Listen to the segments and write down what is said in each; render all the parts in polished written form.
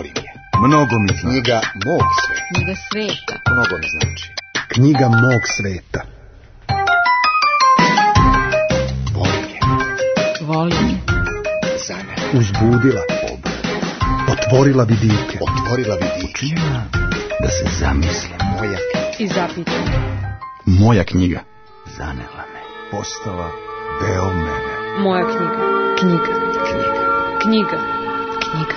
volim je. Mnogo mi znači. Knjiga mog sveta. Knjiga sveta. Mnogo mi znači. Knjiga mog sveta. Volim je. Volim je. Za mene. Uzbudila. Otvorila vidike. Otvorila vidike. Učinila da se zamislim. Moja knjiga. I zapitam. Moja knjiga. Zanela me. Postala deo mene. Moja knjiga. Knjiga. Knjiga. Knjiga. Knjiga.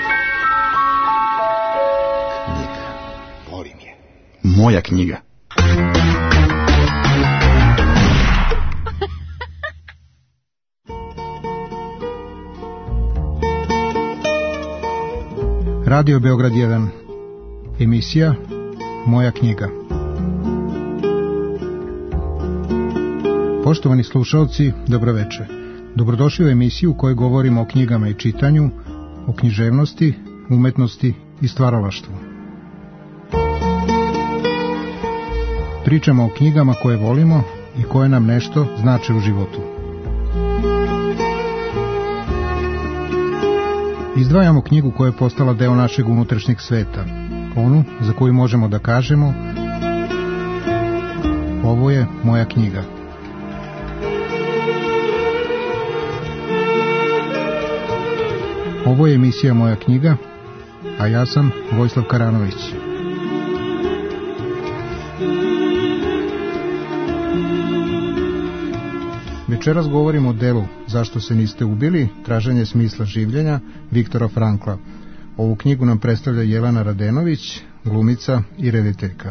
Knjiga. Volim je. Moja knjiga. Radio Beograd 1. Emisija Moja knjiga. Poštovani slušalci, dobroveče. Dobrodošli u emisiju u kojoj govorimo o knjigama i čitanju, o književnosti, umetnosti i stvaralaštvu. Pričamo o knjigama koje volimo i koje nam nešto znače u životu. Izdvajamo knjigu koja je postala deo našeg unutrašnjeg sveta, onu za koju možemo da kažemo: ovo je moja knjiga. Ovo je emisija Moja knjiga, a ja sam Vojislav Karanović. Večeras govorimo o delu Zašto se niste ubili, traženje smisla življenja Viktora Frankla. Ovu knjigu nam predstavlja Jelena Radenović, glumica i rediteljka.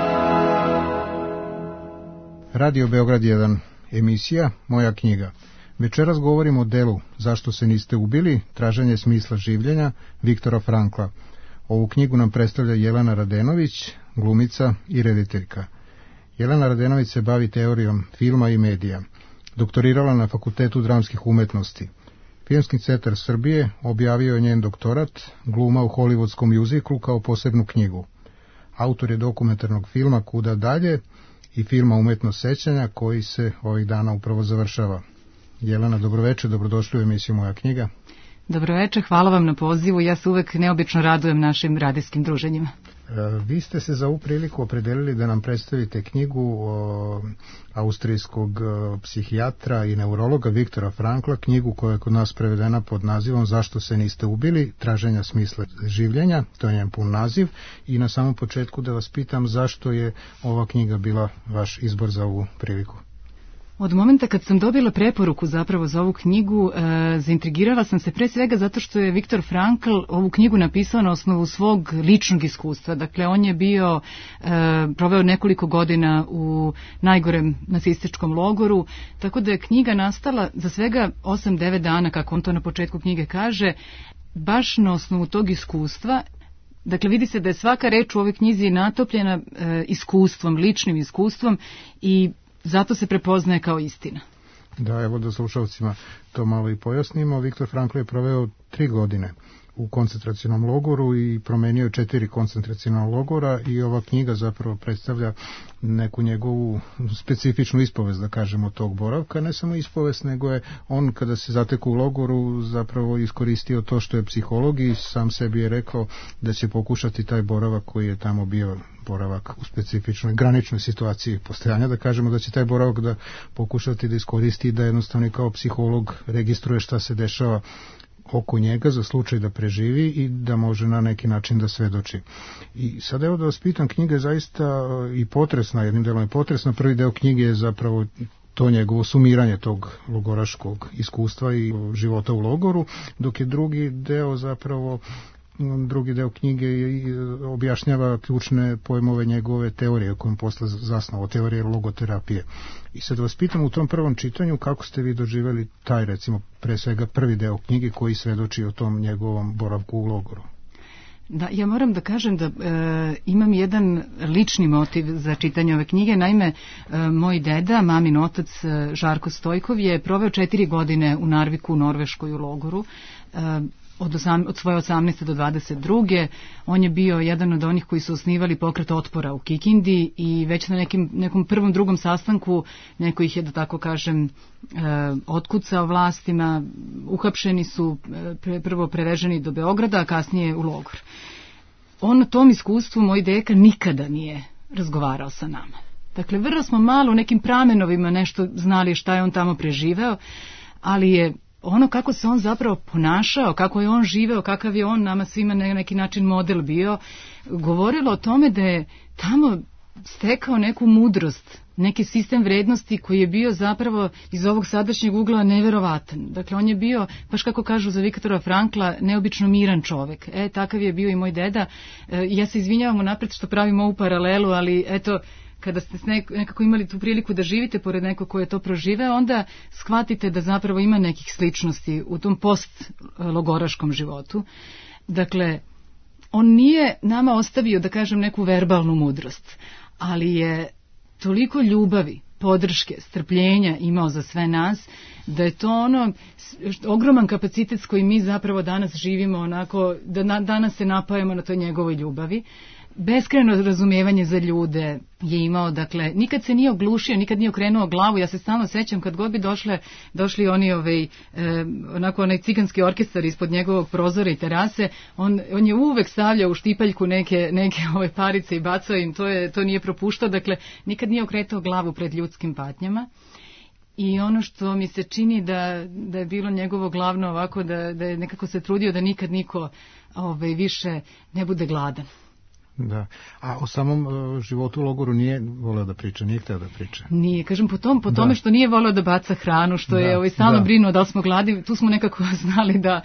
Radio Beograd 1, emisija Moja knjiga. Večeras govorimo o delu Zašto se niste ubili, traženje smisla življenja Viktora Frankla. Ovu knjigu nam predstavlja Jelena Radenović, glumica i rediteljka. Jelena Radenović se bavi teorijom filma i medija. Doktorirala na Fakultetu dramskih umetnosti. Filmski centar Srbije objavio je njen doktorat Gluma u hollywoodskom mjuziklu kao posebnu knjigu. Autor je dokumentarnog filma Kuda dalje i filma Umetnost sećanja koji se ovih dana upravo završava. Jelena, dobroveče, dobrodošli u emisiju Moja knjiga. Dobroveče, hvala vam na pozivu. Ja se uvek neobično radujem našim radijskim druženjima. Vi ste se za ovu priliku opredelili da nam predstavite knjigu austrijskog psihijatra i neurologa Viktora Frankla, knjigu koja je kod nas prevedena pod nazivom Zašto se niste ubili, traženja smisla življenja, to je njen pun naziv, i na samom početku da vas pitam zašto je ova knjiga bila vaš izbor za ovu priliku. Od momenta kad sam dobila preporuku zapravo za ovu knjigu, zaintrigirala sam se pre svega zato što je Viktor Frankl ovu knjigu napisao na osnovu svog ličnog iskustva. Dakle, on je proveo nekoliko godina u najgorem nacističkom logoru, tako da je knjiga nastala za svega 8-9 dana, kako on to na početku knjige kaže, baš na osnovu tog iskustva. Dakle, vidi se da je svaka reč u ovoj knjizi natopljena iskustvom, ličnim iskustvom, i zato se prepoznaje kao istina. Da, evo da slušalcima to malo i pojasnimo. Viktor Frankl je proveo 3 godine u koncentracionom logoru i promenio 4 koncentraciona logora, i ova knjiga zapravo predstavlja neku njegovu specifičnu ispovest, da kažemo, tog boravka. Ne samo ispovest, nego je on, kada se zatekao u logoru, zapravo iskoristio to što je psiholog i sam sebi je rekao da će pokušati taj boravak koji je tamo bio boravak u specifičnoj graničnoj situaciji postojanja, da kažemo, da će taj boravak da pokušati da iskoristi i da jednostavno kao psiholog registruje šta se dešava oko njega za slučaj da preživi i da može na neki način da svedoči. I sad evo da vas pitam, knjiga je zaista i potresna, jednim delom je potresna. Prvi deo knjige je zapravo to njegovo sumiranje tog logoraškog iskustva i života u logoru, dok je drugi deo knjige objašnjava ključne pojmove njegove teorije kojom posle zasnovao, teorije logoterapije. I sad vas pitam, u tom prvom čitanju kako ste vi doživjeli taj, recimo, pre svega prvi deo knjige koji svedoči o tom njegovom boravku u logoru? Da, ja moram da kažem da imam jedan lični motiv za čitanje ove knjige. Naime, moj deda, mamin otac Žarko Stojkov, je proveo 4 godine u Narviku, u Norveškoj, u logoru. Od svoje 18. do 22. On je bio jedan od onih koji su osnivali pokret otpora u Kikindi i već na nekom prvom, drugom sastanku neko ih je, da tako kažem, otkucao vlastima, uhapšeni su, prvo preveženi do Beograda, a kasnije u logor. On na tom iskustvu, moj deka, nikada nije razgovarao sa nama. Dakle, vrlo smo malo u nekim pramenovima nešto znali šta je on tamo preživeo, ali je ono kako se on zapravo ponašao, kako je on živeo, kakav je on nama svima na neki način model bio, govorilo o tome da je tamo stekao neku mudrost, neki sistem vrednosti koji je bio zapravo iz ovog sadašnjeg ugla neverovatan. Dakle, on je bio, baš kako kažu za Viktora Frankla, neobično miran čovek. Takav je bio i moj deda. Ja se izvinjavam unapred što pravim ovu paralelu, ali eto, kada ste nekako imali tu priliku da živite pored nekog ko je to proživeo, onda shvatite da zapravo ima nekih sličnosti u tom post-logoraškom životu. Dakle, on nije nama ostavio, da kažem, neku verbalnu mudrost, ali je toliko ljubavi, podrške, strpljenja imao za sve nas, da je to ono ogroman kapacitet s kojim mi zapravo danas živimo, onako, da danas se napajamo na toj njegovoj ljubavi. Beskrajno razumijevanje za ljude je imao, dakle, nikad se nije oglušio, nikad nije okrenuo glavu. Ja se stalno sećam kad god bi došli oni onaj ciganski orkestar ispod njegovog prozora i terase, on je uvek stavljao u štipaljku neke parice i bacao im, to nije propuštao, dakle, nikad nije okretao glavu pred ljudskim patnjama. I ono što mi se čini da je bilo njegovo glavno ovako, da je nekako se trudio da nikad niko više ne bude gladan. Da. A o samom životu u logoru nije voleo da priča, nije hteo da priča. Nije, kažem, po tome što nije voleo da baca hranu, što je stalno brinuo da li smo gladni, tu smo nekako znali da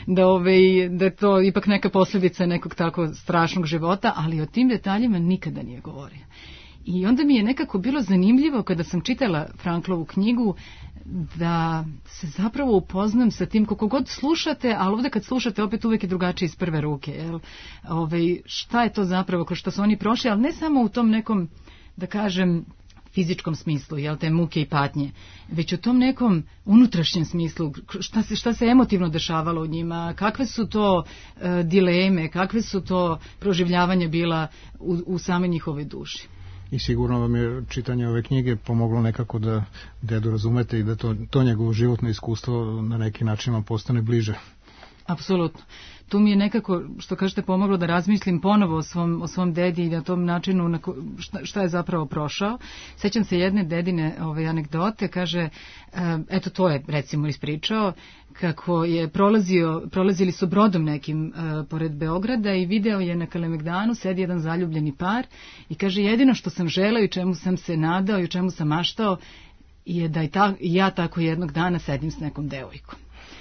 je to ipak neka posljedica nekog tako strašnog života, ali o tim detaljima nikada nije govorio. I onda mi je nekako bilo zanimljivo kada sam čitala Franklovu knjigu da se zapravo upoznam sa tim koliko god slušate, ali ovde kad slušate opet uvek je drugačije iz prve ruke. Jel? Šta je to zapravo kroz što su oni prošli, ali ne samo u tom nekom, da kažem, fizičkom smislu, jel, te muke i patnje, već u tom nekom unutrašnjem smislu, šta se emotivno dešavalo u njima, kakve su to dileme, kakve su to proživljavanja bila u same njihove duši. I sigurno vam je čitanje ove knjige pomoglo nekako da dedu razumete i da to njegovo životno iskustvo na neki način vam postane bliže. Apsolutno. Tu mi je nekako, što kažete, pomoglo da razmislim ponovo o svom dedi i na tom načinu šta je zapravo prošao. Sećam se jedne dedine anegdote, kaže, eto to je recimo ispričao, kako je prolazili su brodom nekim pored Beograda i video je na Kalemegdanu sedi jedan zaljubljeni par i kaže, jedino što sam želeo i čemu sam se nadao i o čemu sam maštao je da i ja tako jednog dana sedim s nekom devojkom.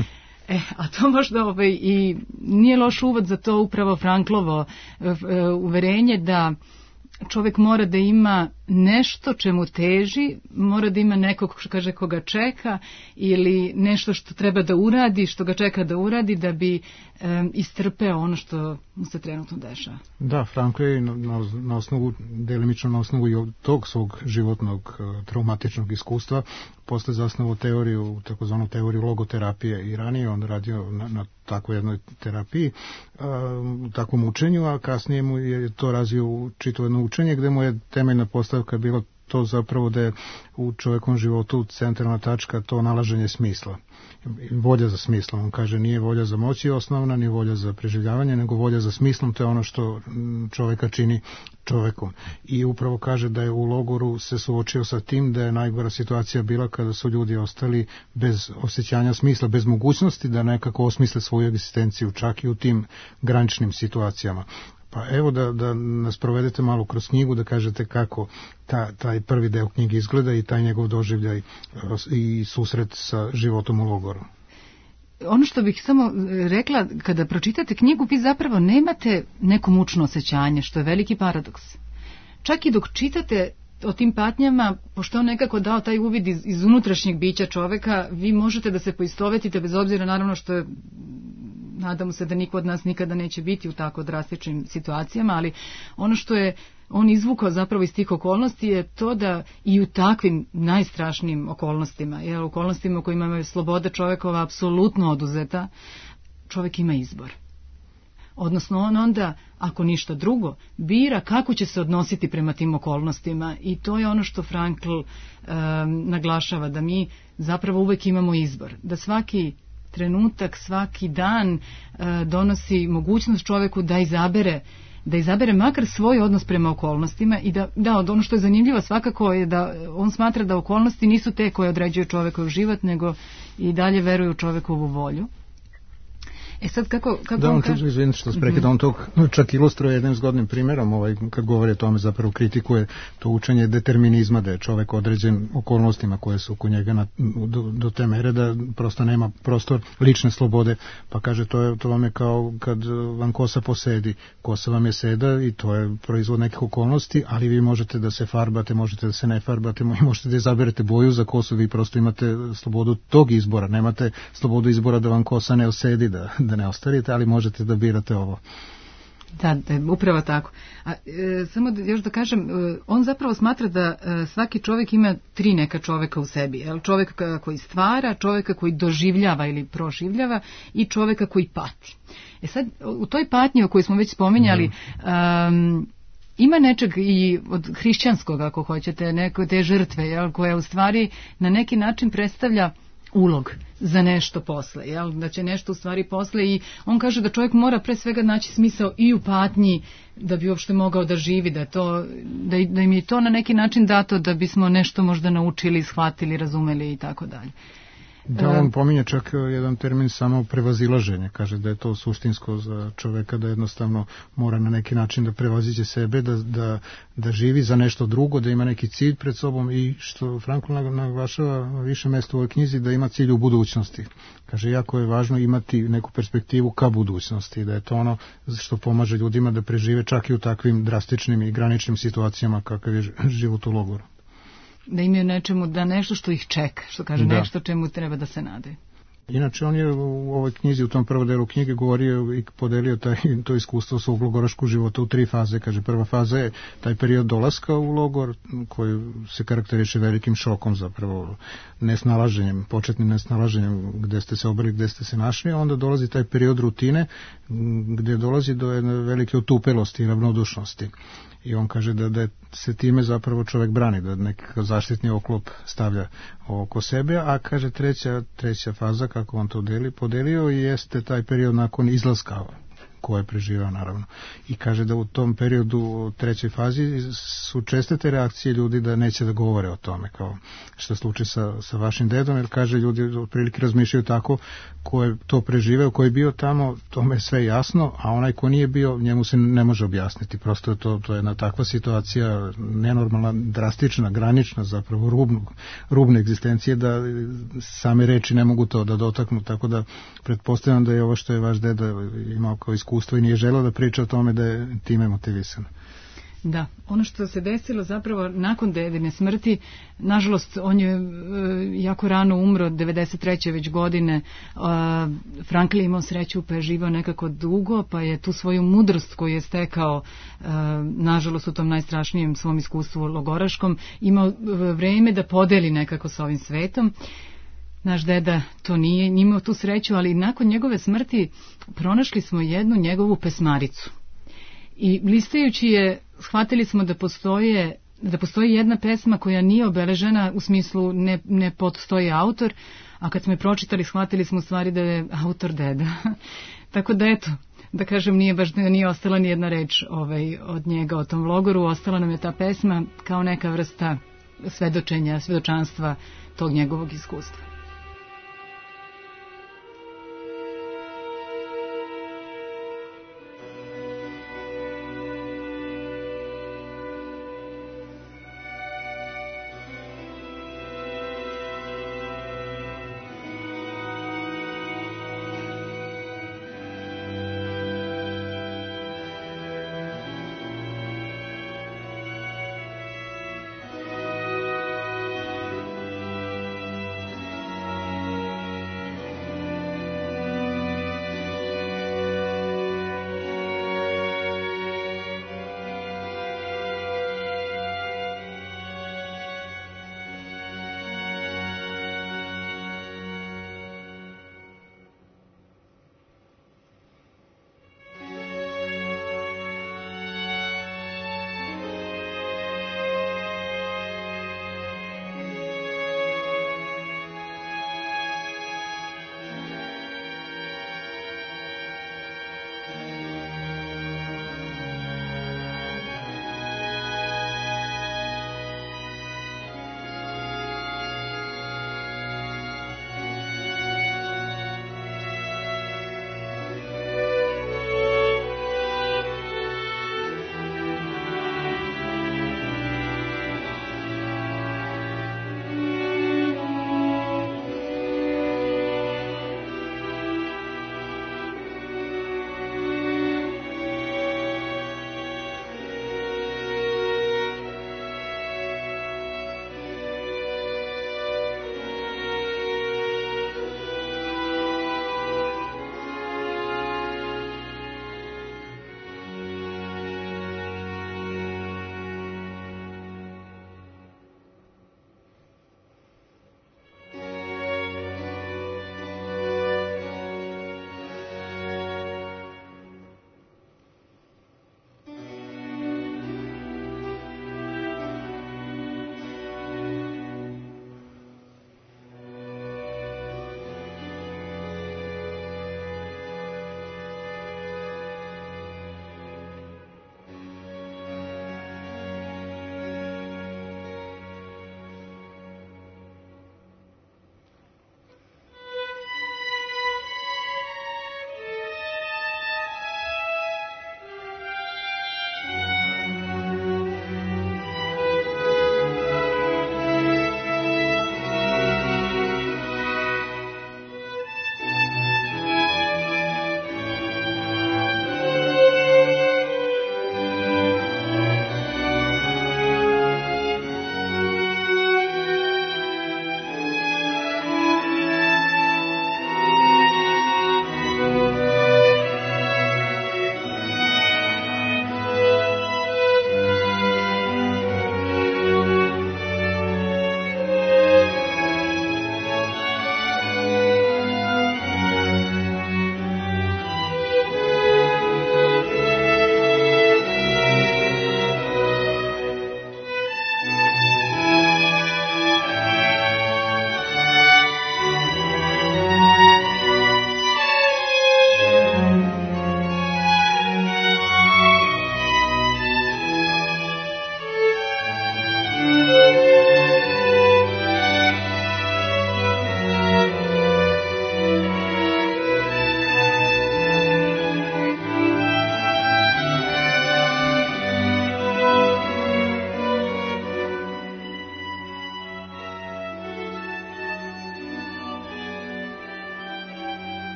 A to možda i nije loš uvod za to upravo Franklovo uverenje da čovjek mora da ima nešto čemu teži, mora da ima nekog kaže koga čeka ili nešto što treba da uradi, što ga čeka da uradi da bi istrpeo ono što mu se trenutno dešava. Da, Frankl je na osnovu, delimično na osnovu i tog svog životnog traumatičnog iskustva posle zasnovao teoriju, takozvanu teoriju logoterapije i ranije on radio na takvoj jednoj terapiji, takvom učenju, a kasnije mu je to razvio u čitavo jedno učenje gde mu je temeljna postavka bila to zapravo da je u čovekom životu centralna tačka to nalaženje smisla. Volja za smislom. On kaže nije volja za moći osnovna, ni volja za preživljavanje, nego volja za smislom, to je ono što čoveka čini čovekom. I upravo kaže da je u logoru se suočio sa tim da je najgora situacija bila kada su ljudi ostali bez osjećanja smisla, bez mogućnosti da nekako osmisle svoju egzistenciju, čak i u tim graničnim situacijama. Pa evo da nas provedete malo kroz knjigu, da kažete kako taj prvi deo knjige izgleda i taj njegov doživljaj i susret sa životom u logoru. Ono što bih samo rekla, kada pročitate knjigu, vi zapravo nemate neko mučno osjećanje, što je veliki paradoks. Čak i dok čitate o tim patnjama, pošto on nekako dao taj uvid iz unutrašnjeg bića čoveka, vi možete da se poistovetite, bez obzira naravno što je, nadamo se da niko od nas nikada neće biti u tako drastičnim situacijama, ali ono što je on izvukao zapravo iz tih okolnosti je to da i u takvim najstrašnijim okolnostima, jer okolnostima u kojima je sloboda čovekova apsolutno oduzeta, čovek ima izbor. Odnosno on onda, ako ništa drugo, bira kako će se odnositi prema tim okolnostima i to je ono što Frankl naglašava, da mi zapravo uvek imamo izbor, da svaki trenutak, svaki dan donosi mogućnost čoveku da izabere makar svoj odnos prema okolnostima i da ono što je zanimljivo svakako je da on smatra da okolnosti nisu te koje određuju čovekov život, nego i dalje veruju u čovekovu volju. Sad kako da, on kaže... Izvinite što se prekida, on to čak ilustruje jednim zgodnim primjerom, kad govori o tome, zapravo kritikuje to učenje determinizma, da je čovek određen okolnostima koje su oko njega do te mere da prosto nema prostor lične slobode, pa kaže to vam je kao kad vam kosa posedi, kosa vam je seda i to je proizvod nekih okolnosti, ali vi možete da se farbate, možete da se ne farbate, možete da izaberete boju za kosu, vi prosto imate slobodu tog izbora, nemate slobodu izbora da vam kosa ne osedi, da ne ostarite, ali možete da birate ovo. Da, upravo tako. Samo još da kažem, on zapravo smatra da svaki čovjek ima tri neka čovjeka u sebi. Čovjeka koji stvara, čovjeka koji doživljava ili proživljava i čovjeka koji pati. Sad, u toj patnji o kojoj smo već spominjali, ima nečeg i od hrišćanskog, ako hoćete, te žrtve, koja u stvari na neki način predstavlja ulog za nešto posle, da će nešto u stvari posle, i on kaže da čovjek mora pre svega naći smisao i u patnji da bi uopšte mogao da živi, da im je to na neki način dato da bismo nešto možda naučili, shvatili, razumeli i tako dalje. Da, on pominje čak jedan termin samo prevazilaženje, kaže da je to suštinsko za čoveka, da jednostavno mora na neki način da prevaziđe sebe, da živi za nešto drugo, da ima neki cilj pred sobom i što Frankl naglašava više mesta u ovoj knjizi, da ima cilj u budućnosti. Kaže, jako je važno imati neku perspektivu ka budućnosti, da je to ono što pomaže ljudima da prežive čak i u takvim drastičnim i graničnim situacijama kakav je život u logoru. Da imaju nečemu, da nešto što ih čeka, što kaže, nešto čemu treba da se nade. Inače, on je u ovoj knjizi, u tom prvom delu knjige govorio i podelio to iskustvo svog logoraškog života u 3 faze. Kaže, prva faza je taj period dolaska u logor, koji se karakteriše velikim šokom, zapravo nesnalaženjem, početnim nesnalaženjem gde ste se obrali, gde ste se našli, a onda dolazi taj period rutine, gde dolazi do jedne velike otupelosti i ravnodušnosti. I on kaže da se time zapravo čovek brani, da nekakav zaštitni oklop stavlja oko sebe, a kaže treća faza, kako on to podelio, jeste taj period nakon izlaska koje je preživao, naravno. I kaže da u tom periodu, u trećoj fazi, su česte te reakcije ljudi da neće da govore o tome, kao što je slučaj sa vašim dedom, jer kaže, ljudi otprilike razmišljaju tako, ko je to preživeo, ko je bio tamo, tome je sve jasno, a onaj ko nije bio, njemu se ne može objasniti. Prosto je to je jedna takva situacija, nenormalna, drastična, granična, zapravo rubne egzistencije, da same reči ne mogu to da dotaknu, tako da pretpostavljam da je ovo što je vaš deda imao kao iskustvo i nije želeo da priča o tome, da je time motivisan. Da, ono što se desilo zapravo nakon dedine smrti, nažalost on je jako rano umro, 93. već godine. Frankl je imao sreću pa je živao nekako dugo, pa je tu svoju mudrost koju je stekao, nažalost u tom najstrašnijem svom iskustvu logoraškom, imao vreme da podeli nekako sa ovim svetom. Naš deda to nije imao tu sreću, ali nakon njegove smrti pronašli smo jednu njegovu pesmaricu. I listajući je, shvatili smo da postoji jedna pesma koja nije obeležena, u smislu ne postoji autor, a kad smo je pročitali shvatili smo u stvari da je autor deda. Tako da eto, da kažem, nije ostala ni jedna reč od njega o tom logoru, ostala nam je ta pesma kao neka vrsta svedočanstva tog njegovog iskustva.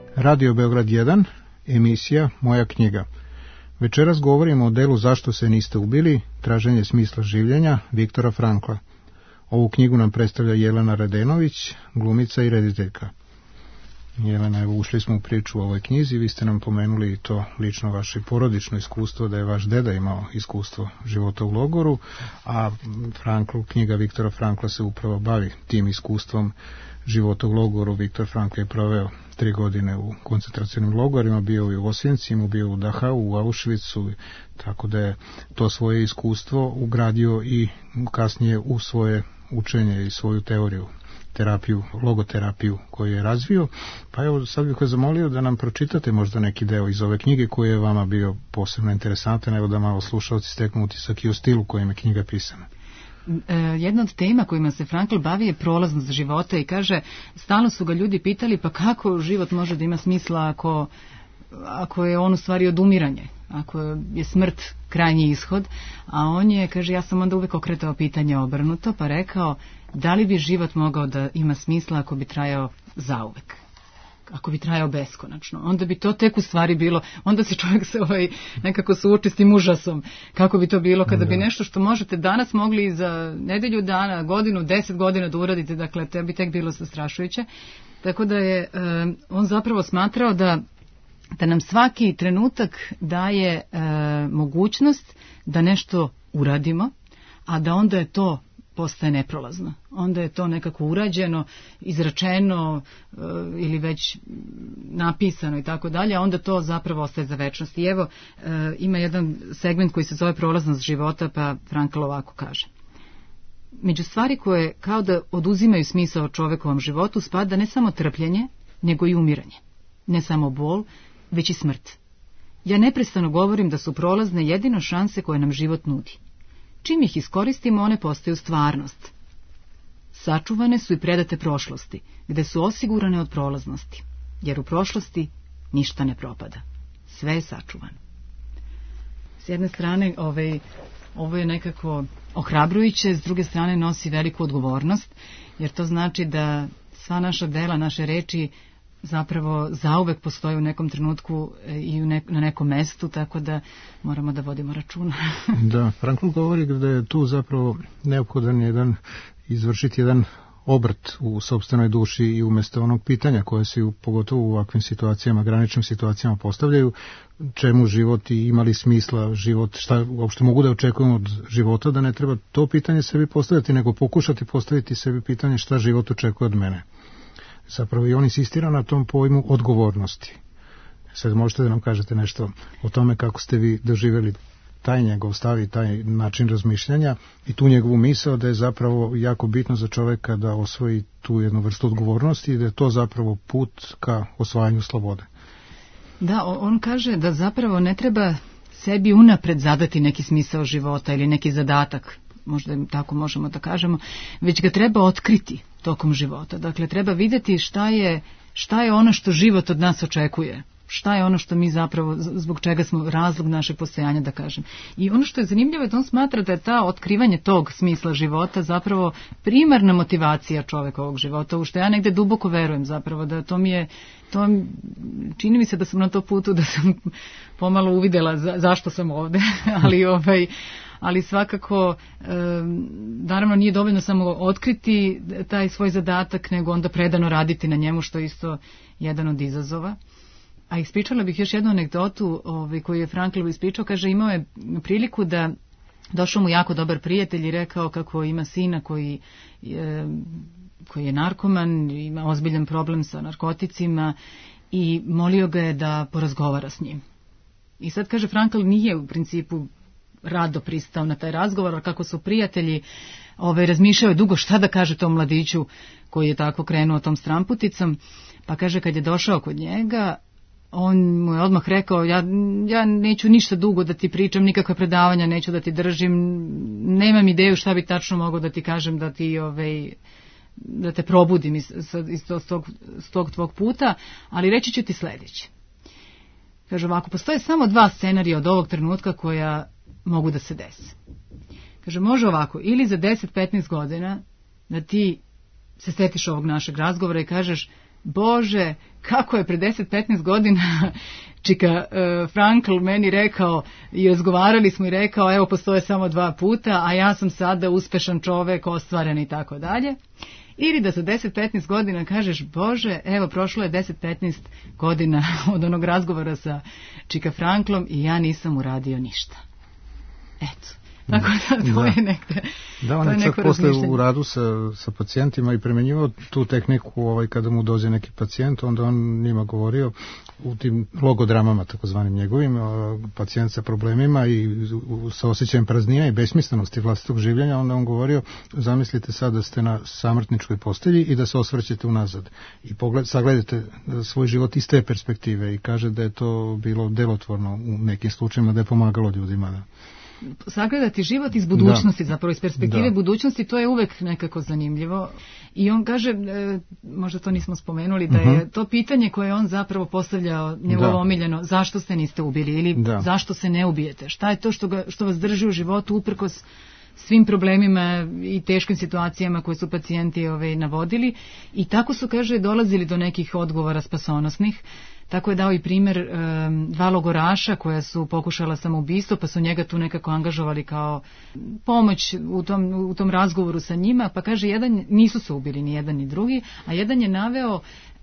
Radio Beograd 1, emisija Moja knjiga. Večeras govorimo o delu Zašto se niste ubili, traženje smisla življenja Viktora Frankla. Ovu knjigu nam predstavlja Jelena Radenović, glumica i rediteljka. Jelena, evo, ušli smo u priču o ovoj knjizi, vi ste nam pomenuli to lično vaše porodično iskustvo, da je vaš deda imao iskustvo života u logoru, a knjiga Viktora Frankla se upravo bavi tim iskustvom života u logoru. Viktor Frankl je proveo 3 godine u koncentracionim logorima, bio je u Osjencimu, bio u Dachau, u Auschwitzu, tako da je to svoje iskustvo ugradio i kasnije u svoje učenje i svoju teoriju, logoterapiju koju je razvio. Pa evo, sad bih vas zamolio da nam pročitate možda neki deo iz ove knjige koji je vama bio posebno interesantan, evo da malo slušalci steknu utisak i o stilu kojim je knjiga pisana. Jedna od tema kojima se Frankl bavi je prolaznost života i kaže, stalno su ga ljudi pitali pa kako život može da ima smisla ako je on u stvari odumiranje, ako je smrt krajnji ishod, a on je, kaže, ja sam onda uvek okretao pitanje obrnuto, pa rekao, da li bi život mogao da ima smisla ako bi trajao zauvek? Ako bi trajao beskonačno, onda bi to tek u stvari bilo, onda se čovjek se nekako suoči s tim užasom, kako bi to bilo kada bi nešto što možete danas mogli za nedelju dana, godinu, 10 godina da uradite, dakle, to bi tek bilo zastrašujuće. Tako da je on zapravo smatrao da nam svaki trenutak daje mogućnost da nešto uradimo, a da onda je to postaje neprolazno. Onda je to nekako urađeno, izrečeno ili već napisano i tako dalje, a onda to zapravo ostaje za večnost. I evo, ima jedan segment koji se zove prolaznost života, pa Frankl ovako kaže. Među stvari koje kao da oduzimaju smisao čovekovom životu spada ne samo trpljenje, nego i umiranje. Ne samo bol, već i smrt. Ja neprestano govorim da su prolazne jedino šanse koje nam život nudi. Čim ih iskoristimo, one postaju stvarnost. Sačuvane su i predate prošlosti, gde su osigurane od prolaznosti, jer u prošlosti ništa ne propada. Sve je sačuvano. S jedne strane, ovo je nekako ohrabrujuće, s druge strane nosi veliku odgovornost, jer to znači da sva naša dela, naše reči zapravo zauvek postoji u nekom trenutku i na nekom mestu, tako da moramo da vodimo računa. Da, Frankl govori da je tu zapravo neophodan izvršiti jedan obrt u sopstvenoj duši i umjesto onog pitanja koje se pogotovo u ovakvim situacijama, graničnim situacijama postavljaju, čemu život i ima li smisla život, šta uopšte mogu da očekujem od života, da ne treba to pitanje sebi postavljati, nego pokušati postaviti sebi pitanje šta život očekuje od mene. Zapravo i on insistira na tom pojmu odgovornosti. Sad možete da nam kažete nešto o tome kako ste vi doživjeli taj njegov stav i taj način razmišljanja i tu njegovu misao da je zapravo jako bitno za čoveka da osvoji tu jednu vrstu odgovornosti i da je to zapravo put ka osvajanju slobode. Da, on kaže da zapravo ne treba sebi unapred zadati neki smisao života ili neki zadatak, možda tako možemo da kažemo, već ga treba otkriti tokom života. Dakle, treba vidjeti šta je ono što život od nas očekuje. Šta je ono što mi zapravo, zbog čega smo razlog naše postojanja, da kažem. I ono što je zanimljivo je da on smatra da je ta otkrivanje tog smisla života zapravo primarna motivacija čovekovog života, u što ja negde duboko verujem zapravo, da čini mi se da sam na to putu, da sam pomalo uvidela zašto sam ovde, ali svakako, naravno nije dovoljno samo otkriti taj svoj zadatak, nego onda predano raditi na njemu, što je isto jedan od izazova. A ispričala bih još jednu anegdotu koju je Frankl ispričao. Kaže, imao je priliku da došao mu jako dobar prijatelj i rekao kako ima sina koji je narkoman, ima ozbiljan problem sa narkoticima i molio ga je da porazgovara s njim. I sad, kaže, Frankl nije u principu rado pristao na taj razgovor, ali kako su prijatelji razmišljao je dugo šta da kaže tom mladiću koji je tako krenuo tom stramputicom, pa kaže, kad je došao kod njega, on mu je odmah rekao, ja neću ništa dugo da ti pričam, nikakva predavanja neću da ti držim, nemam ideju šta bi tačno mogao da ti kažem, da ti da te probudim iz tog tvog puta, ali reći ću ti sljedeće. Kaže ovako, postoje samo 2 scenarija od ovog trenutka koja mogu da se desi. Kaže, može ovako, ili za 10-15 godina da ti se setiš ovog našeg razgovora i kažeš, Bože, kako je pre 10-15 godina čika Frankl meni rekao i razgovarali smo i rekao, evo postoje samo 2 puta, a ja sam sada uspešan čovek, ostvaren i tako dalje. Ili da za 10-15 godina kažeš, Bože, evo prošlo je 10-15 godina od onog razgovora sa čika Franklom i ja nisam uradio ništa. Eto. Tako da to je negde. Da, on je čak posle u radu sa pacijentima i primenjivao tu tehniku kada mu dođe neki pacijent, onda on njima govorio u tim logodramama takozvanim njegovim, pacijent sa problemima i sa osjećajem praznina i besmislenosti vlastitog življenja, onda on govorio, zamislite sad da ste na samrtničkoj postelji i da se osvrćete unazad i sagledajte svoj život iz te perspektive i kaže da je to bilo delotvorno u nekim slučajima, da je pomagalo ljudima da sagledati život iz budućnosti, zapravo iz perspektive budućnosti, to je uvek nekako zanimljivo. I on kaže, možda to nismo spomenuli, da je to pitanje koje on zapravo postavljao njegovo omiljeno, zašto se niste ubili ili zašto se ne ubijete? Šta je to što vas drži u životu uprkos svim problemima i teškim situacijama koje su pacijenti navodili? I tako su, kaže, dolazili do nekih odgovora spasonosnih. Tako je dao i primjer 2 logoraša koja su pokušala samoubistvo, pa su njega tu nekako angažovali kao pomoć u tom razgovoru sa njima, pa kaže, nisu se ubili ni jedan ni drugi, a jedan je naveo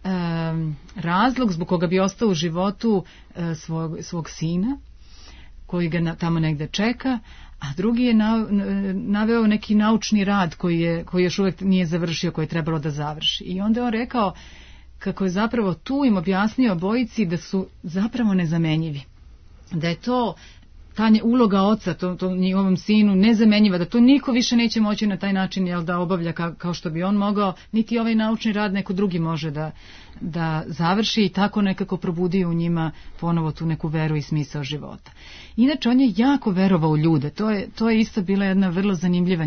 razlog zbog koga bi ostao u životu svog sina, koji ga tamo negde čeka, a drugi je naveo neki naučni rad koji još uvijek nije završio, koji je trebalo da završi. I onda je on rekao kako je zapravo tu im objasnio obojici da su zapravo nezamenjivi. Da je to ta uloga oca, to njihovom sinu nezamenjiva, da to niko više neće moći na taj način da obavlja kao što bi on mogao, niti ovaj naučni rad neko drugi može da završi i tako nekako probudi u njima ponovo tu neku veru i smisao života. Inače, on je jako verovao u ljude. To je isto bila jedna vrlo zanimljiva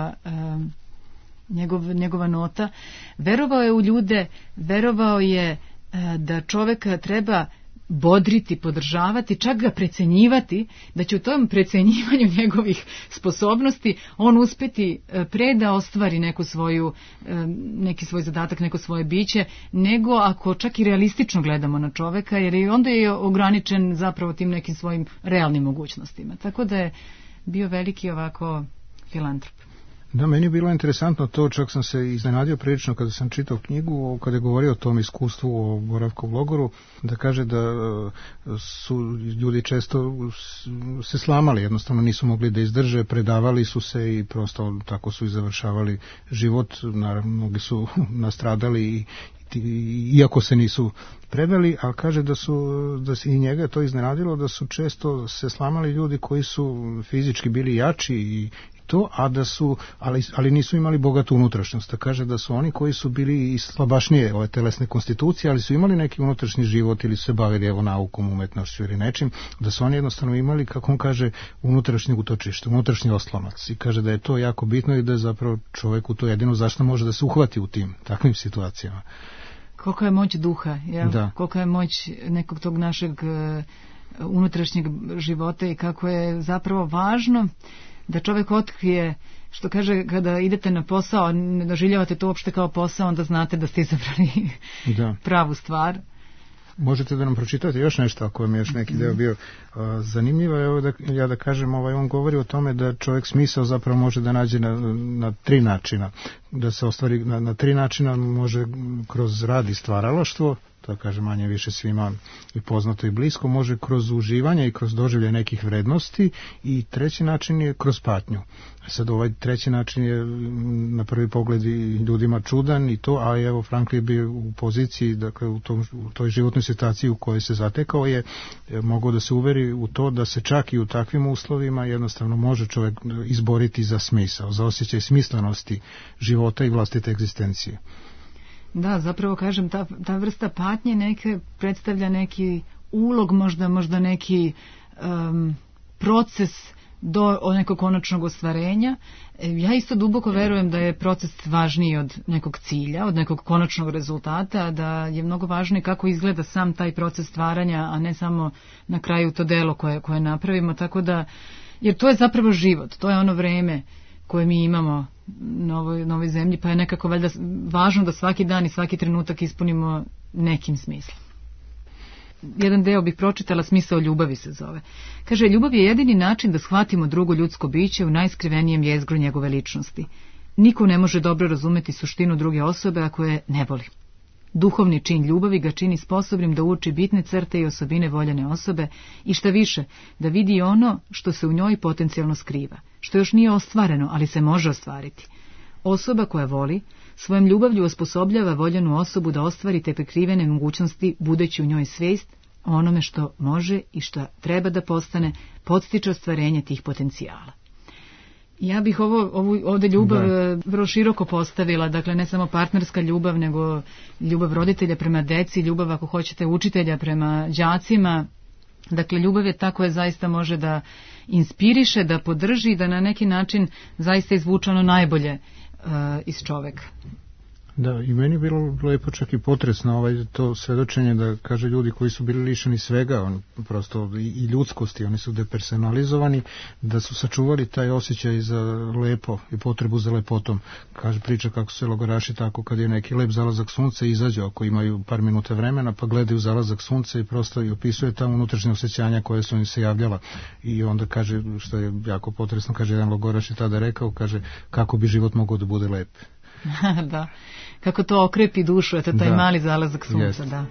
njegova nota. Verovao je u ljude, verovao je da čoveka treba bodriti, podržavati, čak ga precenjivati, da će u tom precenjivanju njegovih sposobnosti on uspeti pre da ostvari neki svoj zadatak, neko svoje biće, nego ako čak i realistično gledamo na čoveka, jer i onda je ograničen zapravo tim nekim svojim realnim mogućnostima. Tako da je bio veliki ovako filantrop. Da, meni je bilo interesantno to, čak sam se iznenadio prilično kada sam čitao knjigu, kada je govorio o tom iskustvu o boravku u logoru, da kaže da su ljudi često se slamali, jednostavno nisu mogli da izdrže, predavali su se i prosto tako su i završavali život, naravno mnogi su nastradali iako se nisu predali, ali kaže da se i njega to iznenadilo, da su često se slamali ljudi koji su fizički bili jači i to, ali nisu imali bogatu unutrašnjost. Kaže da su oni koji su bili i slabašnije ove telesne konstitucije, ali su imali neki unutrašnji život ili su se bavili naukom, umetnošću ili nečim, da su oni jednostavno imali, kako on kaže, unutrašnje utočište, unutrašnji oslonac. I kaže da je to jako bitno i da je zapravo čovjeku to jedino zašto može da se uhvati u tim takvim situacijama. Koliko je moć duha, koliko je moć nekog tog našeg unutrašnjeg života i kako je zapravo važno da čovjek otkrije, što kaže, kada idete na posao, ne doživljavate to uopšte kao posao, onda znate da ste izabrali pravu stvar. Možete da nam pročitate još nešto, ako vam je još neki deo bio zanimljivo. Evo da kažem, on govori o tome da čovjek smisao zapravo može da nađe na 3 načina. Da se ostvari na 3 načina, može kroz rad i stvaralaštvo, to kaže manje više svima i poznato i blisko, može kroz uživanje i kroz doživlje nekih vrednosti i 3. način je kroz patnju. Sad ovaj 3. način je na prvi pogled i ljudima čudan i to, a evo Frankl je bio u poziciji, dakle u toj životnoj situaciji u kojoj se zatekao je mogao da se uveri u to da se čak i u takvim uslovima jednostavno može čovjek izboriti za smisao, za osjećaj smislenosti života i vlastite egzistencije. Da, zapravo kažem, ta vrsta patnje neke predstavlja neki ulog, možda neki proces do nekog konačnog ostvarenja. Ja isto duboko verujem da je proces važniji od nekog cilja, od nekog konačnog rezultata, da je mnogo važnije kako izgleda sam taj proces stvaranja, a ne samo na kraju to delo koje napravimo, tako da, jer to je zapravo život, to je ono vreme koje mi imamo na ovoj zemlji, pa je nekako valjda važno da svaki dan i svaki trenutak ispunimo nekim smislom. Jedan deo bih pročitala, Smisao ljubavi se zove. Kaže, ljubav je jedini način da shvatimo drugo ljudsko biće u najskrivenijem jezgru njegove ličnosti. Niko ne može dobro razumeti suštinu druge osobe ako je ne voli. Duhovni čin ljubavi ga čini sposobnim da uoči bitne crte i osobine voljene osobe i šta više, da vidi ono što se u njoj potencijalno skriva, što još nije ostvareno, ali se može ostvariti. Osoba koja voli, svojom ljubavlju osposobljava voljenu osobu da ostvari te prikrivene mogućnosti, budeći u njoj svijest o onome što može i što treba da postane, podstiče ostvarenje tih potencijala. Ja bih ovde ljubav vrlo široko postavila, dakle ne samo partnerska ljubav, nego ljubav roditelja prema deci, ljubav ako hoćete učitelja prema đacima. Dakle, ljubav je ta koja zaista može da inspiriše, da podrži, da na neki način zaista izvuče ono najbolje iz čoveka. Da, i meni je bilo lepo čak i potresno to svedočenje da kaže ljudi koji su bili lišeni svega, prosto i ljudskosti, oni su depersonalizovani, da su sačuvali taj osjećaj za lepo i potrebu za lepotom. Kaže, priča kako se logoraši tako kad je neki lep zalazak sunca izađu ako imaju par minuta vremena pa gledaju zalazak sunca i prosto i opisuje ta unutrašnja osjećanja koje su im se javljala. I onda kaže, što je jako potresno, kaže jedan logoraš je tada rekao, kaže kako bi život mogao da bude lep. Da, kako to okrepi dušu, eto taj mali zalazak sunca, jest. Da.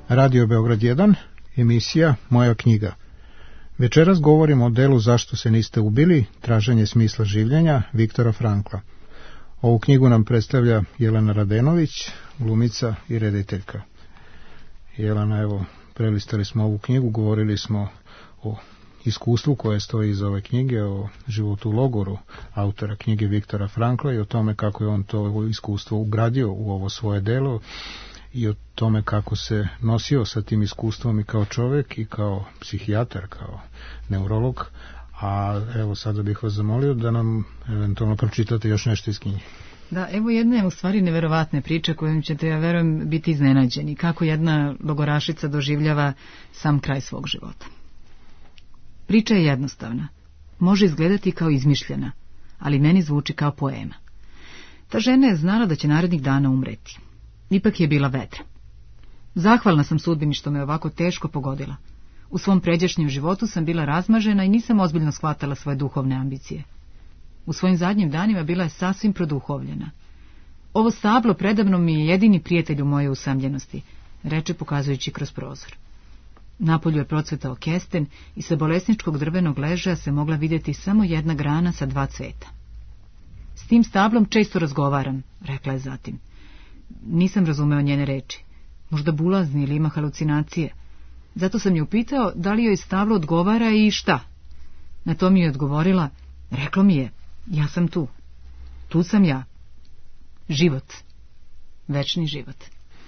Radio Beograd 1, emisija Moja knjiga. Večeras govorimo o delu Zašto se niste ubili, traženje smisla življenja Viktora Frankla. Ovu knjigu nam predstavlja Jelena Radenović, glumica i rediteljka. Jelena, evo, prelistali smo ovu knjigu, govorili smo o iskustvu koje stoji iza ove knjige, o životu u logoru autora knjige Viktora Frankla i o tome kako je on to iskustvo ugradio u ovo svoje delo i o tome kako se nosio sa tim iskustvom i kao čovjek i kao psihijatar, kao neurolog. A evo, sada bih vas zamolio da nam eventualno pročitate još nešto iz knjige. Da, evo jedne u stvari neverovatne priče kojom ćete, ja verujem, biti iznenađeni. Kako jedna logorašica doživljava sam kraj svog života. Priča je jednostavna. Može izgledati kao izmišljena, ali meni zvuči kao poema. Ta žena je znala da će narednih dana umreti. Ipak je bila vedra. Zahvalna sam sudbini što me ovako teško pogodila. U svom pređašnjem životu sam bila razmažena i nisam ozbiljno shvatala svoje duhovne ambicije. U svojim zadnjim danima bila je sasvim produhovljena. Ovo stablo predavno mi je jedini prijatelj u mojoj usamljenosti, reče pokazujući kroz prozor. Napolju je procvetao kesten i sa bolesničkog drvenog ležaja se mogla vidjeti samo jedna grana sa 2 cveta. S tim stablom često razgovaram, rekla je zatim. Nisam razumeo njene reči. Možda bulazni ili ima halucinacije. Zato sam je upitao da li joj stablo odgovara i šta. Na to mi je odgovorila, reklo mi je, ja sam tu. Tu sam ja. Život. Večni život.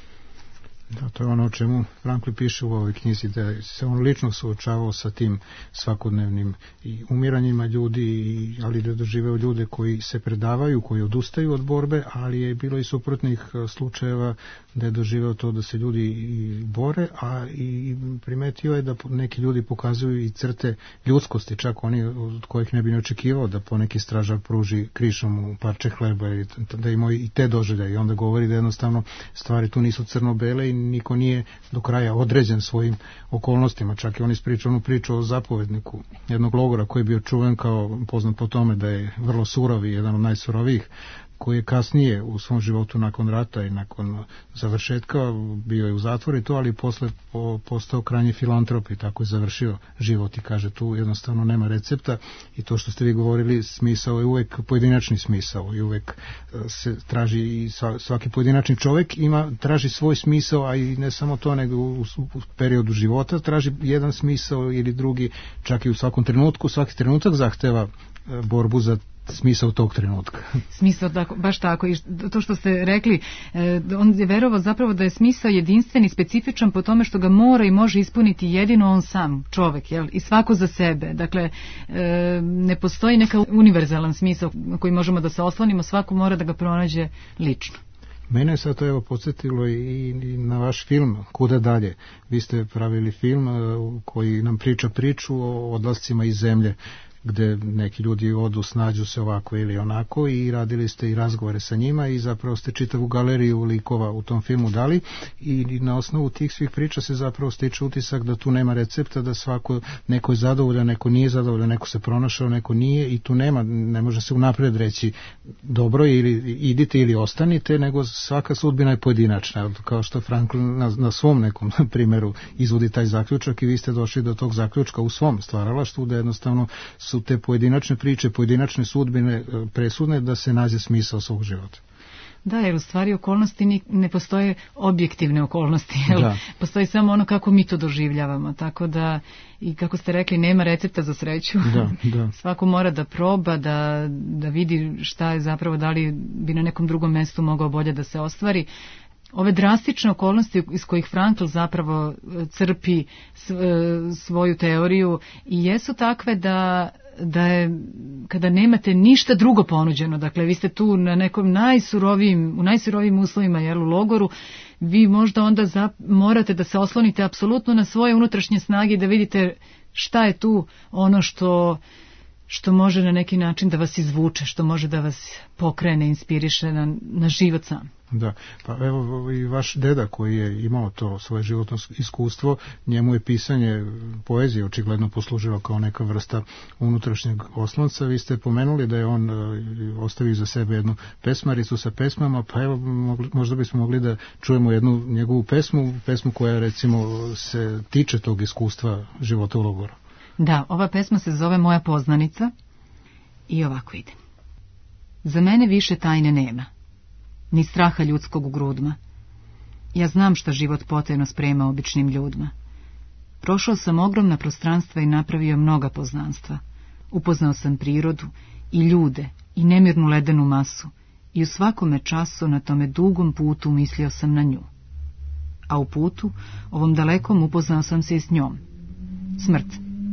Da, to je ono o čemu Frankl piše u ovoj knjizi, da se on lično suočavao sa tim svakodnevnim i umiranjima ljudi, ali da doživeo ljude koji se predavaju, koji odustaju od borbe, ali je bilo i suprotnih slučajeva da je doživeo to da se ljudi i bore, a i primetio je da neki ljudi pokazuju i crte ljudskosti, čak oni od kojih ne bi ne očekivao da poneki stražar pruži krišom u parče hleba, da ima i te doživljaje. I onda govori da jednostavno stvari tu nisu crno-bele i niko nije do kraja određen svojim okolnostima. Čak i on ispričao onu priču o zapovedniku jednog logora koji je bio čuven kao poznat po tome da je vrlo surov i jedan od najsurovijih, koji je kasnije u svom životu nakon rata i nakon završetka bio je u zatvoru i to, ali posle postao krajnji filantrop i tako je završio život i kaže tu jednostavno nema recepta i to što ste vi govorili, smisao je uvek pojedinačni smisao i uvek se traži i svaki pojedinačni čovjek traži svoj smisao, a i ne samo to, nego u periodu života traži jedan smisao ili drugi, čak i u svakom trenutku, svaki trenutak zahteva borbu za smisao tog trenutka. Smisao, baš tako. I to što ste rekli, on je verovao zapravo da je smisao jedinstven i specifičan po tome što ga mora i može ispuniti jedino on sam, čovjek, jel? I svako za sebe. Dakle, ne postoji neka univerzalan smisao na koji možemo da se oslonimo, svako mora da ga pronađe lično. Mene je sad to evo podsjetilo i na vaš film Kuda dalje. Vi ste pravili film koji nam priča priču o odlascima iz zemlje, gde neki ljudi odu, snađu se ovako ili onako i radili ste i razgovore sa njima i zapravo ste čitavu galeriju likova u tom filmu dali i na osnovu tih svih priča se zapravo stiče utisak da tu nema recepta, da svako, neko je zadovoljan, neko nije zadovoljan, neko se pronašao, neko nije i tu ne može se unapred reći dobro ili idite ili ostanite, nego svaka sudbina je pojedinačna, kao što Frankl na svom nekom primjeru izvodi taj zaključak i vi ste došli do tog zaključka u svom stvaralaštvu da jednostavno su te pojedinačne priče, pojedinačne sudbine presudne da se nađe smisao svog života. Da, jer u stvari okolnosti ne postoje objektivne okolnosti, postoji samo ono kako mi to doživljavamo, tako da i kako ste rekli nema recepta za sreću. Da. Svako mora da proba, da vidi šta je zapravo, da li bi na nekom drugom mjestu mogao bolje da se ostvari. Ove drastične okolnosti iz kojih Frankl zapravo crpi svoju teoriju i jesu takve da je, kada nemate ništa drugo ponuđeno, dakle vi ste tu na nekom u najsurovijim uslovima, jel, u logoru, vi možda onda morate da se oslonite apsolutno na svoje unutrašnje snage i da vidite šta je tu ono što može na neki način da vas izvuče, što može da vas pokrene, inspiriše na život sam. Da, pa evo i vaš deda koji je imao to svoje životno iskustvo, njemu je pisanje poezije očigledno poslužilo kao neka vrsta unutrašnjeg oslonca. Vi ste pomenuli da je on ostavio za sebe jednu pesmaricu sa pesmama, pa evo možda bismo mogli da čujemo jednu njegovu pesmu koja recimo se tiče tog iskustva života u logoru. Da, ova pesma se zove Moja poznanica i ovako ide. Za mene više tajne nema, ni straha ljudskog u grudma. Ja znam šta život potajno sprema običnim ljudima. Prošao sam ogromna prostranstva i napravio mnoga poznanstva. Upoznao sam prirodu i ljude i nemirnu ledenu masu i u svakome času na tome dugom putu mislio sam na nju. A u putu, ovom dalekom, upoznao sam se i s njom. Smrt.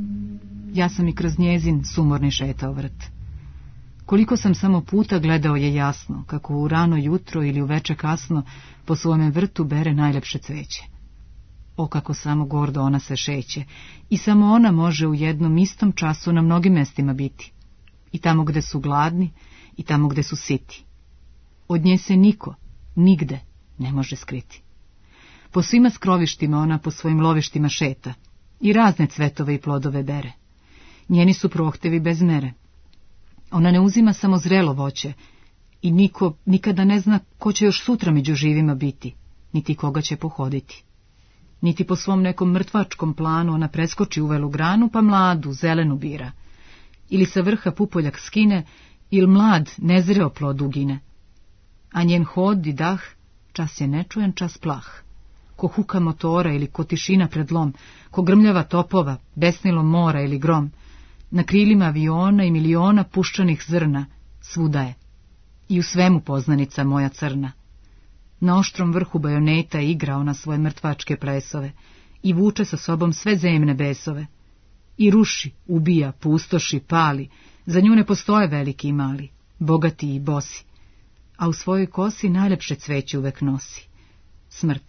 Ja sam i kroz njezin sumorni šetao vrt. Koliko sam samo puta gledao je jasno, kako u rano jutro ili u veče kasno po svome vrtu bere najlepše cveće. O, kako samo gordo ona se šeće, i samo ona može u jednom istom času na mnogim mestima biti. I tamo gde su gladni, i tamo gde su siti. Od nje se niko, nigde, ne može skriti. Po svima skrovištima ona po svojim lovištima šeta i razne cvetove i plodove bere. Njeni su prohtevi bez mere. Ona ne uzima samo zrelo voće i niko nikada ne zna ko će još sutra među živima biti, niti koga će pohoditi. Niti po svom nekom mrtvačkom planu ona preskoči uvelu granu pa mladu, zelenu bira. Ili sa vrha pupoljak skine, ili mlad, nezreo plod ugine. A njen hod i dah, čas je nečujen, čas plah. Ko huka motora ili ko tišina pred lom, ko grmljava topova, besnilo mora ili grom, na krilima aviona i miliona puščanih zrna, svuda je. I u svemu poznanica moja crna. Na oštrom vrhu bajoneta igra ona svoje mrtvačke plesove i vuče sa sobom sve zemne besove. I ruši, ubija, pustoši, pali, za nju ne postoje veliki i mali, bogati i bosi, a u svojoj kosi najlepše cveće uvek nosi. Smrt.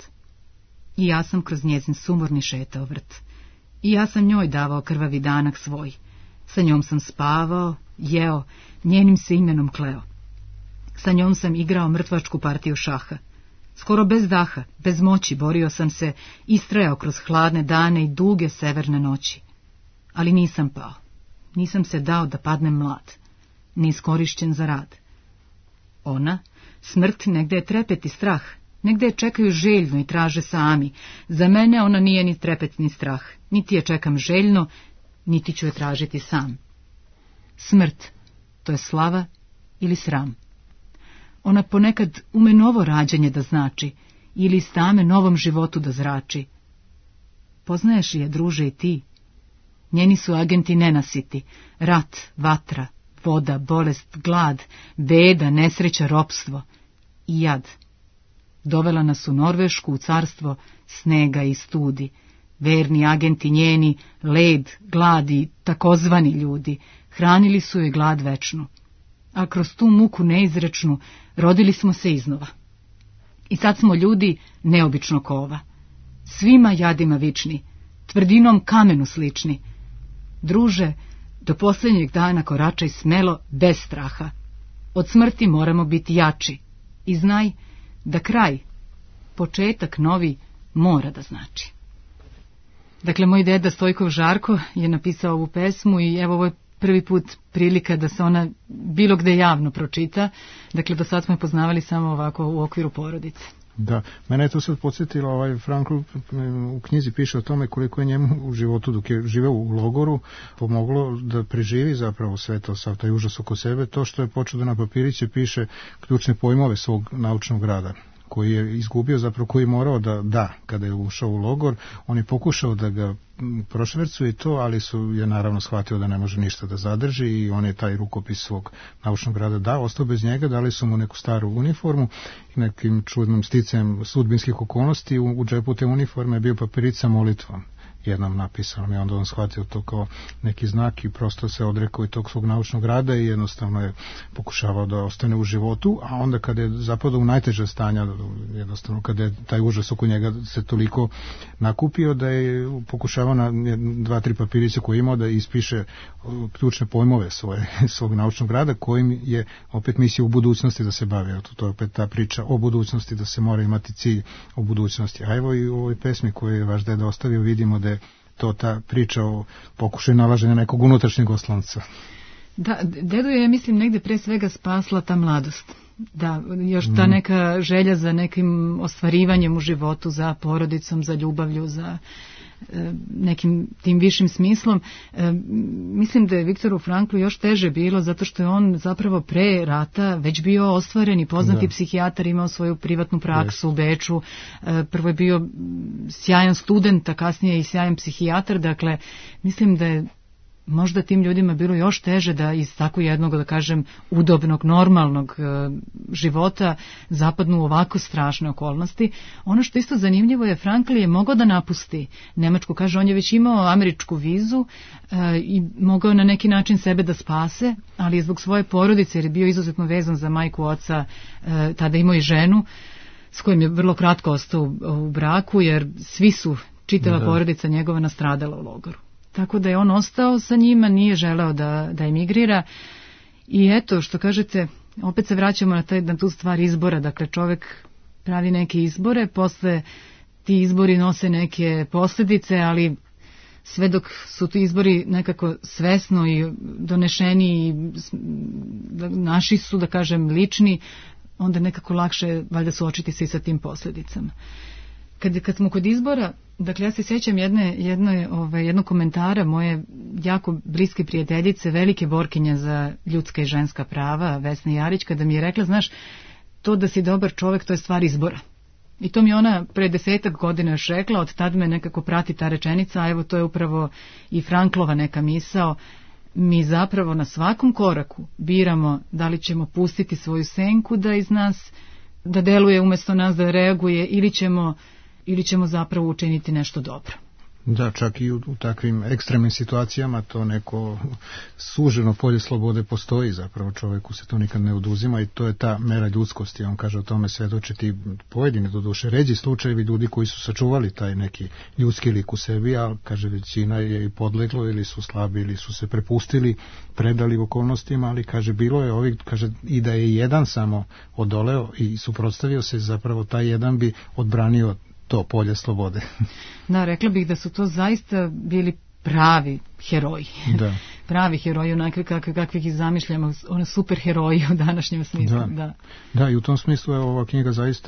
I ja sam kroz njezin sumorni šetao vrt. I ja sam njoj davao krvavi danak svoj. Sa njom sam spavao, jeo, njenim se imenom kleo. Sa njom sam igrao mrtvačku partiju šaha. Skoro bez daha, bez moći borio sam se, istrajao kroz hladne dane i duge severne noći. Ali nisam pao. Nisam se dao da padnem mlad, neiskorišćen za rad. Ona, smrt, negde je trepet i strah, negde je čekaju željno i traže sami. Za mene ona nije ni trepet ni strah, niti je čekam željno, niti ću je tražiti sam. Smrt, to je slava ili sram. Ona ponekad ume novo rađanje da znači, ili stame novom životu da zrači. Poznaješ je, druže, i ti? Njeni su agenti nenasiti, rat, vatra, voda, bolest, glad, beda, nesreća, ropstvo i jad. Dovela nas u Norvešku, u carstvo snega i studi. Verni agenti njeni, led, glad i takozvani ljudi, hranili su joj glad večnu. A kroz tu muku neizrečnu rodili smo se iznova. I sad smo ljudi neobično kova. Svima jadima vični, tvrdinom kamenu slični. Druže, do posljednjeg dana koračaj smelo, bez straha. Od smrti moramo biti jači. I znaj da kraj, početak novi, mora da znači. Dakle, moj deda Stojkov Žarko je napisao ovu pesmu i evo ovo je prvi put prilika da se ona bilo gde javno pročita. Dakle, do sad smo je poznavali samo ovako u okviru porodice. Da, mene je to sad podsjetilo, Frankl u knjizi piše o tome koliko je njemu u životu dok je živeo u logoru pomoglo da preživi zapravo sve to, sav taj užas oko sebe, to što je počeo da na papiriće piše ključne pojmove svog naučnog rada koji je izgubio, zapravo koji je morao da kada je ušao u logor, on je pokušao da ga prošvercuje to, ali je naravno shvatio da ne može ništa da zadrži i on je taj rukopis svog naučnog rada ostao bez njega, dali su mu neku staru uniformu i nekim čudnom sticajem sudbinskih okolnosti u džepu te uniforme je bio papirić sa molitvom. jednom napisanom i onda on shvatio to kao neki znak i prosto se odrekao i tog svog naučnog rada i jednostavno je pokušavao da ostane u životu, a onda kada je zapadao u najteže stanja, jednostavno kada je taj užas oko njega se toliko nakupio da je pokušavao na 2-3 papirice koje imao da ispiše ključne pojmove svog naučnog rada kojim je opet misija u budućnosti da se bavi. To je opet ta priča o budućnosti, da se mora imati cilj o budućnosti. A evo i u ovoj pesmi koju je vaš deda ostavio vidimo da je to ta priča o pokušaju nalaženja nekog unutrašnjeg oslonca. Da, dedu je, mislim, negde pre svega spasla ta mladost. Da, još ta neka želja za nekim ostvarivanjem u životu, za porodicom, za ljubavlju, za nekim tim višim smislom. Mislim da je Viktoru Franklu još teže bilo zato što je on zapravo pre rata već bio ostvaren i poznati psihijatar, imao svoju privatnu praksu u Beču. Prvo je bio sjajan student, a kasnije i sjajan psihijatar. Dakle, mislim da je možda tim ljudima bilo još teže da iz tako jednog, da kažem, udobnog, normalnog života zapadnu u ovako strašne okolnosti. Ono što isto zanimljivo je, Frankl je mogao da napusti Nemačku, kaže, on je već imao američku vizu i mogao na neki način sebe da spase, ali je zbog svoje porodice, jer je bio izuzetno vezan za majku, oca, tada imao i ženu, s kojim je vrlo kratko ostao u braku, jer svi su, čitava porodica njegova nastradala u logoru. Tako da je on ostao sa njima, nije želeo da emigrira i eto, što kažete, opet se vraćamo na tu stvar izbora, dakle čovjek pravi neke izbore, posle ti izbori nose neke posljedice, ali sve dok su ti izbori nekako svesno i donešeni i naši su, da kažem, lični, onda nekako lakše valjda suočiti se i sa tim posljedicama. Kad smo kod izbora, dakle ja se sjećam jednog komentara moje jako bliske prijateljice, velike borkinje za ljudska i ženska prava, Vesna Jarić, kada mi je rekla, znaš, to da si dobar čovjek, to je stvar izbora. I to mi ona pre 10 godina još rekla, od tad me nekako prati ta rečenica, a evo to je upravo i Franklova neka misao. Mi zapravo na svakom koraku biramo da li ćemo pustiti svoju senku da iz nas, da deluje umjesto nas, da reaguje, ili ćemo zapravo učiniti nešto dobro. Da, čak i u takvim ekstremnim situacijama to neko suženo polje slobode postoji, zapravo čovjeku se to nikad ne oduzima i to je ta mera ljudskosti. On kaže, o tome svedoče ti pojedini, doduše ređi slučajevi ljudi koji su sačuvali taj neki ljudski lik u sebi, a kaže većina je i podleglo ili su slabi ili su se prepustili, predali okolnostima, ali kaže bilo je ovih, kaže i da je jedan samo odoleo i suprotstavio se, zapravo taj jedan bi odbranio to polje slobode. Da, rekla bih da su to zaista bili pravi heroji. Da. Pravi heroji, onakvi kakvih ih zamišljamo, one super heroji u današnjem smislu. Da, i u tom smislu je ova knjiga zaista,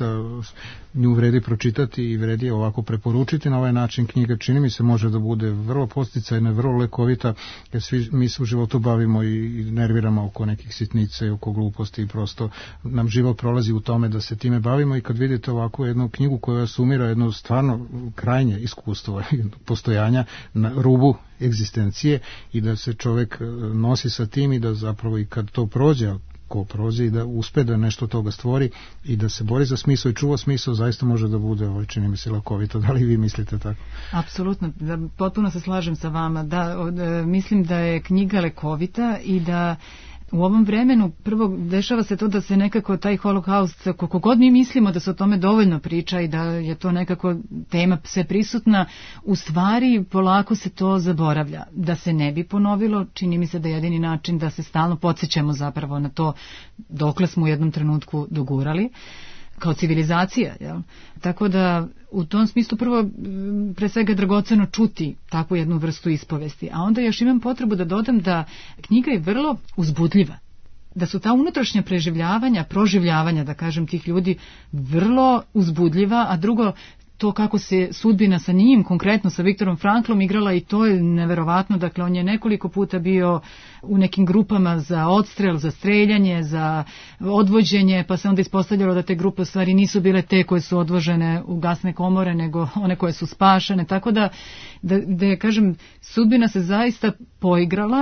nju vredi pročitati i vredi je ovako preporučiti. Na ovaj način knjiga, čini mi se, može da bude vrlo podsticajna, vrlo lekovita, jer svi mi se u životu bavimo i nerviramo oko nekih sitnica i oko gluposti i prosto nam život prolazi u tome da se time bavimo i kad vidite ovakvu jednu knjigu koja sumira jedno stvarno krajnje iskustvo postojanja na rubu egzistencije i da se čovjek nosi sa tim i da zapravo i kad to prođe, ko prođe i da uspe da nešto toga stvori i da se bori za smisao i čuva smisao, zaista može da bude, čini mi se, lakovito. Da li vi mislite tako? Apsolutno, potpuno se slažem sa vama. Mislim da je knjiga lekovita i da u ovom vremenu prvo dešava se to da se nekako taj holokaust, koliko god mi mislimo da se o tome dovoljno priča i da je to nekako tema sve prisutna, u stvari polako se to zaboravlja. Da se ne bi ponovilo, čini mi se da je jedini način da se stalno podsjećamo zapravo na to dokle smo u jednom trenutku dogurali kao civilizacija. Jel? Tako da u tom smislu prvo pre svega dragoceno čuti takvu jednu vrstu ispovesti, a onda još imam potrebu da dodam da knjiga je vrlo uzbudljiva, da su ta unutrašnja proživljavanja, da kažem, tih ljudi vrlo uzbudljiva, a drugo, to kako se sudbina sa njim, konkretno sa Viktorom Franklom, igrala, i to je neverovatno. Dakle, on je nekoliko puta bio u nekim grupama za odstrel, za streljanje, za odvođenje, pa se onda ispostavljalo da te grupe u stvari nisu bile te koje su odvožene u gasne komore, nego one koje su spašene. Tako da kažem, sudbina se zaista poigrala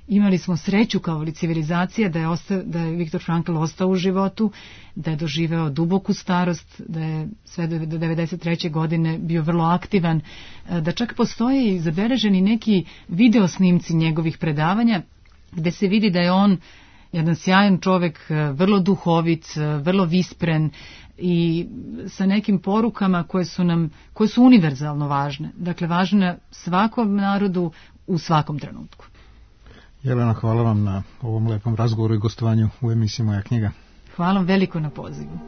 imali smo sreću kao civilizacija da je Viktor Frankl ostao u životu, da je doživeo duboku starost, da je sve do 93. godine bio vrlo aktivan, da čak postoje i zabeleženi neki video snimci njegovih predavanja gde se vidi da je on jedan sjajan čovek, vrlo duhovit, vrlo vispren i sa nekim porukama koje su univerzalno važne. Dakle, važne svakom narodu u svakom trenutku. Jelena, hvala vam na ovom lepom razgovoru i gostovanju u emisiji Moja knjiga. Hvala vam veliko na pozivu.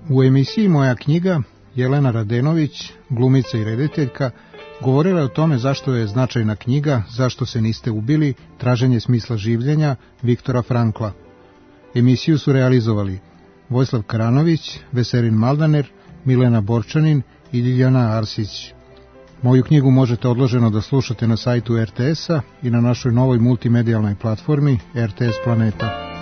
U emisiji Moja knjiga Jelena Radenović, glumica i rediteljka, govorila je o tome zašto je značajna knjiga Zašto se niste ubili, traženje smisla življenja Viktora Frankla. Emisiju su realizovali Vojislav Karanović, Veserin Maldaner, Milena Borčanin i Ljiljana Arsić. Moju knjigu možete odloženo da slušate na sajtu RTS-a i na našoj novoj multimedijalnoj platformi RTS Planeta.